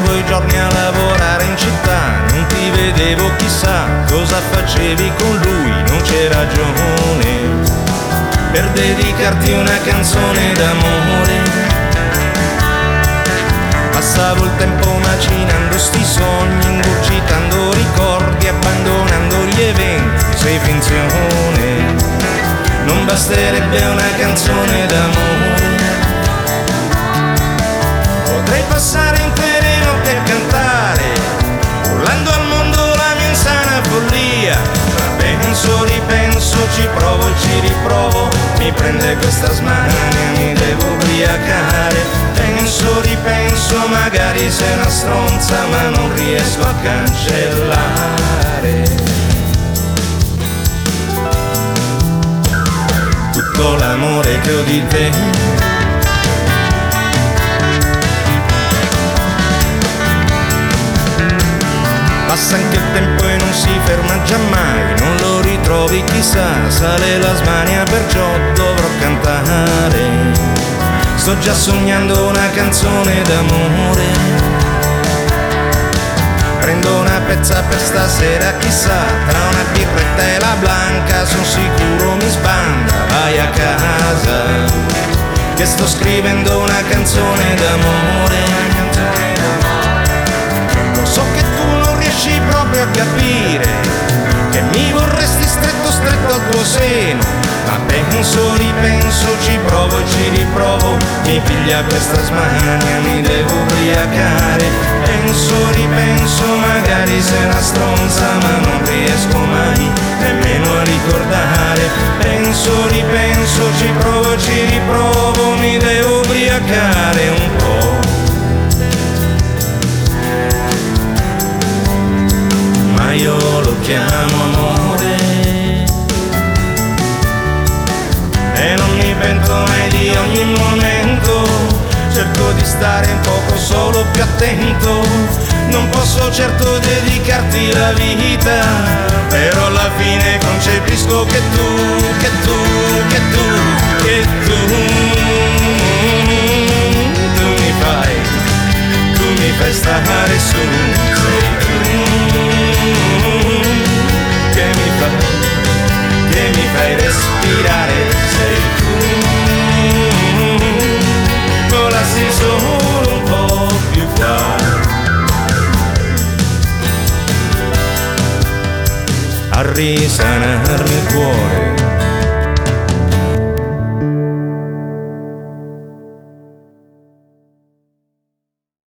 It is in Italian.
passavo i giorni a lavorare in città, non ti vedevo, chissà cosa facevi con lui, non c'è ragione per dedicarti una canzone d'amore. Passavo il tempo macinando sti sogni, ingurgitando ricordi, abbandonando gli eventi, sei finzione, non basterebbe una canzone d'amore. Potrei passare intere notti a cantare, urlando al mondo la mia insana follia, ma penso, ripenso, ci provo e ci riprovo, mi prende questa smania, mi devo ubriacare. Penso, ripenso, magari sei una stronza, ma non riesco a cancellare tutto l'amore che ho di te. Passa anche il tempo e non si ferma giammai, non lo ritrovi chissà, sale la smania perciò dovrò cantare. Sto già sognando una canzone d'amore, prendo una pezza per stasera chissà, tra una birretta e la blanca son sicuro mi sbanda, vai a casa che sto scrivendo una canzone d'amore. Lo so che tu non riesci proprio a capire che mi vorresti stretto stretto al tuo seno, ma penso, ripenso, ci provo e ci riprovo, mi piglia questa smania, mi devo ubriacare. Penso, ripenso, magari sei una stronza, ma non riesco mai nemmeno a ricordare. Penso, ripenso, ci provo e ci riprovo, mi devo ubriacare un po'. Ma io lo chiamo amore e non mi pento mai di ogni momento, cerco di stare un poco solo più attento, non posso certo dedicarti la vita, però alla fine concepisco che tu mi fai stare su, sei che mi fai respirare, sei tu, volassi solo un po' più qua. A risanarmi il cuore